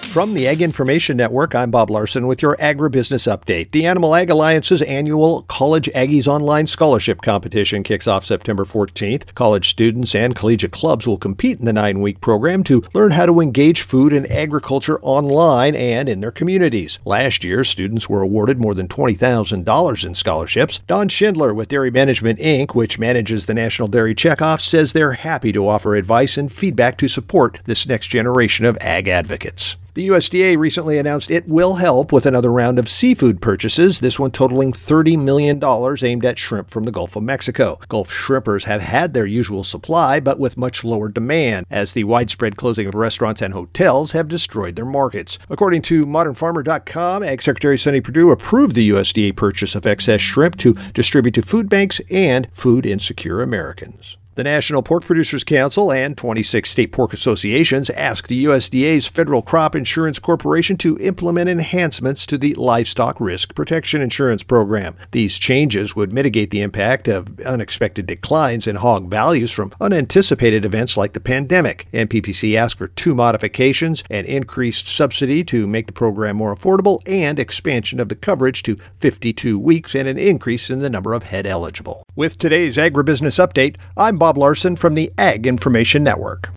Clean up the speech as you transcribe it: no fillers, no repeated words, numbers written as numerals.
From the Ag Information Network, I'm Bob Larson with your Agribusiness Update. The Animal Ag Alliance's annual College Aggies Online Scholarship Competition kicks off September 14th. College students and collegiate clubs will compete in the 9-week program to learn how to engage food and agriculture online and in their communities. Last year, students were awarded more than $20,000 in scholarships. Don Schindler with Dairy Management, Inc., which manages the National Dairy Checkoff, says they're happy to offer advice and feedback to support this next generation of ag advocates. The USDA recently announced it will help with another round of seafood purchases, this one totaling $30 million aimed at shrimp from the Gulf of Mexico. Gulf shrimpers have had their usual supply, but with much lower demand, as the widespread closing of restaurants and hotels have destroyed their markets. According to modernfarmer.com, Ag Secretary Sonny Perdue approved the USDA purchase of excess shrimp to distribute to food banks and food insecure Americans. The National Pork Producers Council and 26 state pork associations asked the USDA's Federal Crop Insurance Corporation to implement enhancements to the Livestock Risk Protection Insurance Program. These changes would mitigate the impact of unexpected declines in hog values from unanticipated events like the pandemic. NPPC asked for 2 modifications: an increased subsidy to make the program more affordable and expansion of the coverage to 52 weeks and an increase in the number of head eligible. With today's Agribusiness Update, I'm Bob Larson from the Ag Information Network.